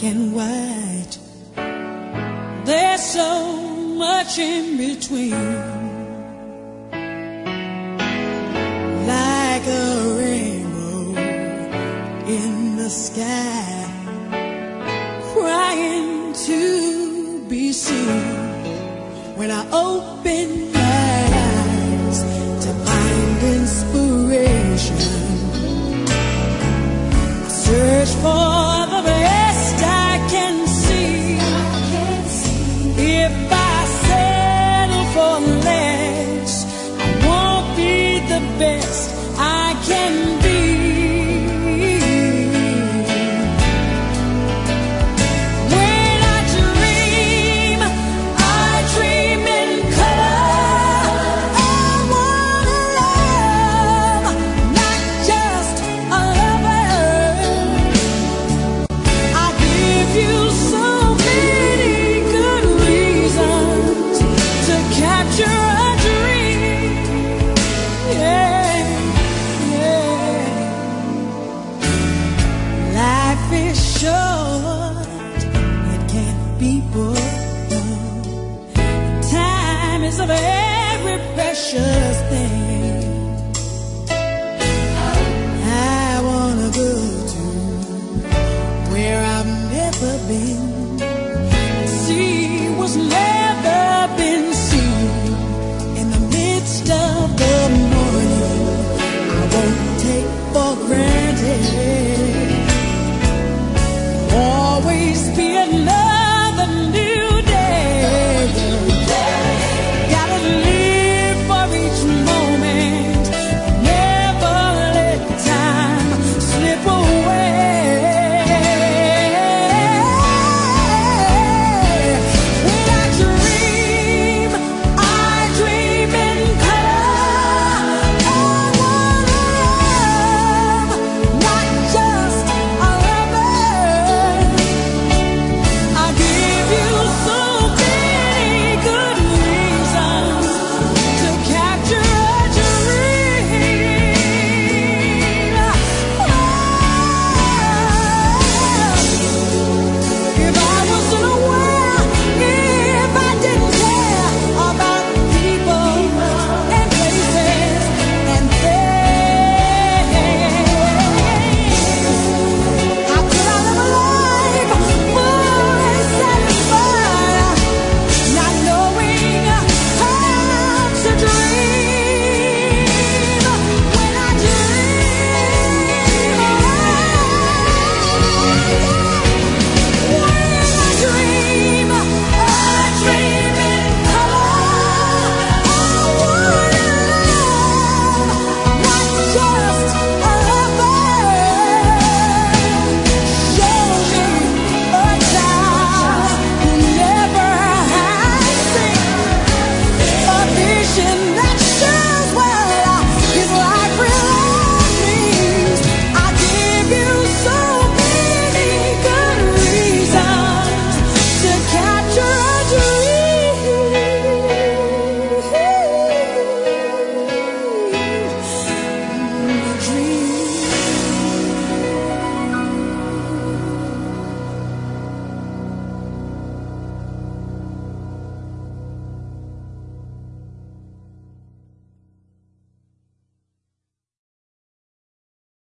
and white. There's so much in between, like a rainbow in the sky, crying to be seen. When I open my eyes to find inspiration, I search for the best I can see. If I settle for less, I won't be the best